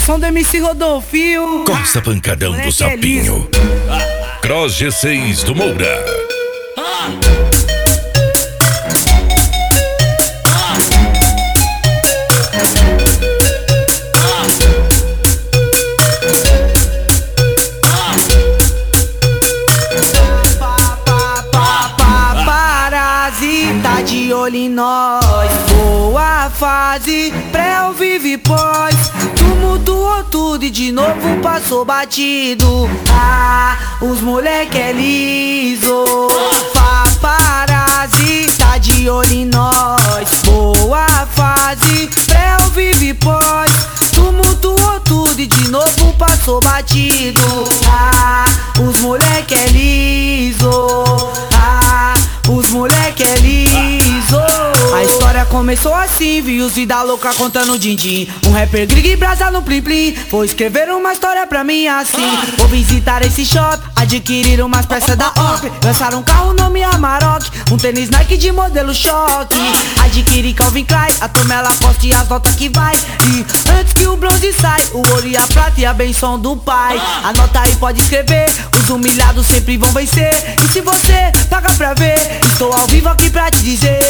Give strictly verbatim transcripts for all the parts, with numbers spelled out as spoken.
som do M C Rodolfinho. Costa Pancadão do Sapinho. Cross G seis do Moura. Tá de olho em nós, boa fase, pré ou vive pós. Tumultuou tudo e de novo passou batido. Ah, os moleque é liso. Paparazzi, tá de olho em nós, boa fase, pré ou vive pós. Tumultuou tudo e de novo passou batido. Ah, os moleque é liso. Ah, os moleque é liso. A história começou assim, vi os vida louca contando din-din. Um rapper grig brasa no plim plim. Vou escrever uma história pra mim assim. Vou visitar esse shop, adquirir umas peças da O P. Lançar um carro nome Amarok, um tênis Nike de modelo choque. Adquirir Calvin Klein, a Tomela Costa e as notas que vai. E antes que o bronze sai, o ouro e a prata e a benção do pai. Anota aí, pode escrever, os humilhados sempre vão vencer. E se você paga pra ver, estou ao vivo aqui pra te dizer.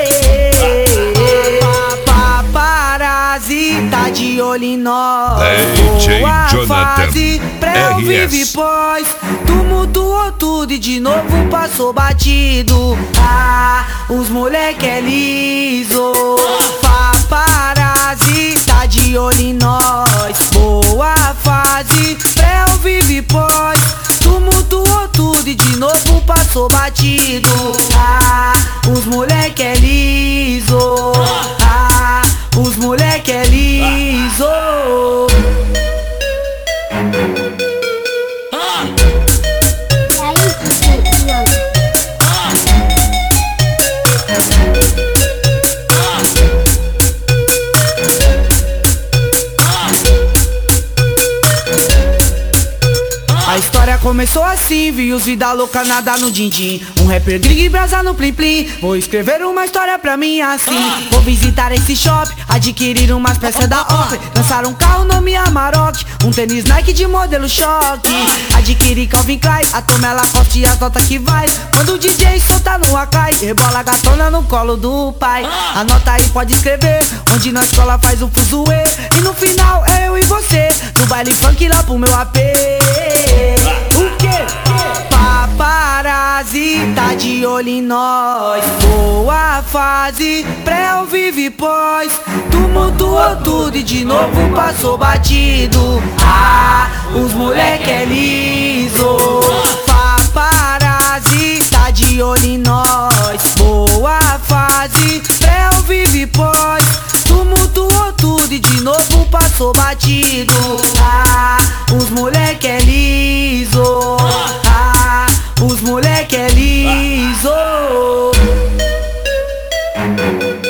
Paparazzi, tá de olho em nós. D J Jonathan pré ou vive pós. Tumultuou tudo e de novo passou batido. Ah, os moleque é liso. Paparazzi, tá de olho em nós, boa fase, pré ou vive pós. Tumultuou tudo e de novo passou batido. Ah, os moleque é liso. Ah, os moleque é liso. A história começou assim, vi os vida louca nadar no din-din. Um rapper grig brasa no plim plim. Vou escrever uma história pra mim assim. Vou visitar esse shop, adquirir umas peças da O P. Lançar um carro nome Amarok, um tênis Nike de modelo choque. Adquirir Calvin Klein, a Tomela Costa e as notas que vai. Quando o D J solta no Akai, rebola a gatona no colo do pai. Anota aí, pode escrever, onde na escola faz o fuzuê. E no final é eu e você, no baile funk lá pro meu A P. O quê? Paparazzi, tá de olho em nós, boa fase, pré ou vive pós. Tumultuou tudo e de novo passou batido. Ah, os moleque é liso. Paparazzi, tá de olho em nós, boa fase, pré ou vive pós. Tumultuou tudo e de novo passou batido. Ah, os moleque é liso. Ah, os moleque é liso.